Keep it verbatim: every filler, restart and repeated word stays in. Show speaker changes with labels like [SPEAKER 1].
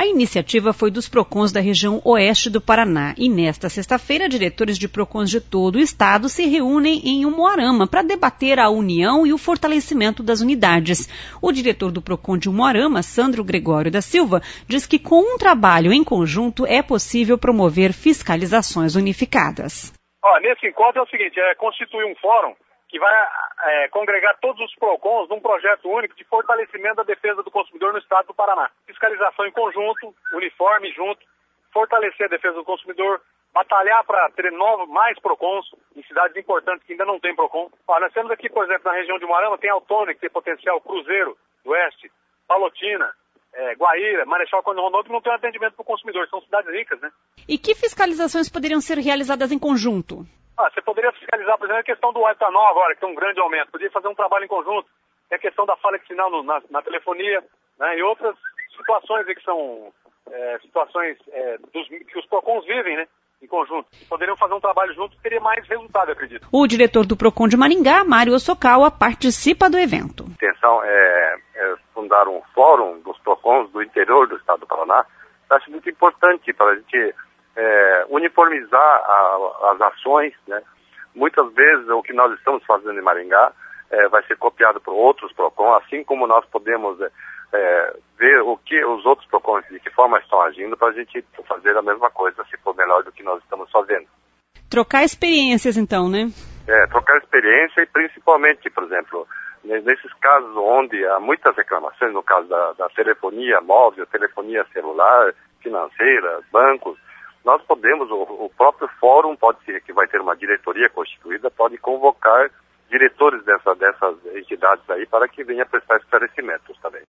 [SPEAKER 1] A iniciativa foi dos PROCONs da região oeste do Paraná e nesta sexta-feira, diretores de PROCONs de todo o estado se reúnem em Umuarama para debater a união e o fortalecimento das unidades. O diretor do PROCON de Umuarama, Sandro Gregório da Silva, diz que com um trabalho em conjunto é possível promover fiscalizações unificadas.
[SPEAKER 2] Ó, nesse encontro é o seguinte, é constituir um fórum que vai é, congregar todos os PROCONs num projeto único de fortalecimento da defesa do consumidor no estado do Paraná. Fiscalização em conjunto, uniforme junto, fortalecer a defesa do consumidor, batalhar para ter novos, mais PROCONs em cidades importantes que ainda não tem PROCON. Ó, nós temos aqui, por exemplo, na região de Umuarama, tem Autônia, que tem potencial, Cruzeiro do Oeste, Palotina, é, Guaíra, Marechal Cândido Rondon, que não tem atendimento para o consumidor, são cidades ricas, né?
[SPEAKER 1] E que fiscalizações poderiam ser realizadas em conjunto?
[SPEAKER 2] Ah, você poderia fiscalizar, por exemplo, a questão do etanol agora, que tem um grande aumento. Poderia fazer um trabalho em conjunto. Tem a questão da falha de sinal no, na, na telefonia, né, e outras situações aí que são é, situações é, dos, que os PROCONs vivem, né, em conjunto. Poderiam fazer um trabalho junto que teria mais resultado, eu acredito.
[SPEAKER 1] O diretor do PROCON de Maringá, Mário Osokawa, participa do evento.
[SPEAKER 3] A intenção é, é fundar um fórum dos PROCONs do interior do estado do Paraná. Eu acho muito importante para a gente É, uniformizar a, as ações, né? Muitas vezes o que nós estamos fazendo em Maringá é, vai ser copiado por outros PROCON, assim como nós podemos é, é, ver o que os outros PROCONs, de que forma estão agindo, para a gente fazer a mesma coisa, se for melhor do que nós estamos fazendo.
[SPEAKER 1] Trocar experiências então, né?
[SPEAKER 3] É, trocar experiência e principalmente, por exemplo, nesses casos onde há muitas reclamações, no caso da, da telefonia móvel, telefonia celular, financeira, bancos, nós podemos, o, o próprio fórum pode ser, que vai ter uma diretoria constituída, pode convocar diretores dessa, dessas entidades aí para que venha prestar esclarecimentos também.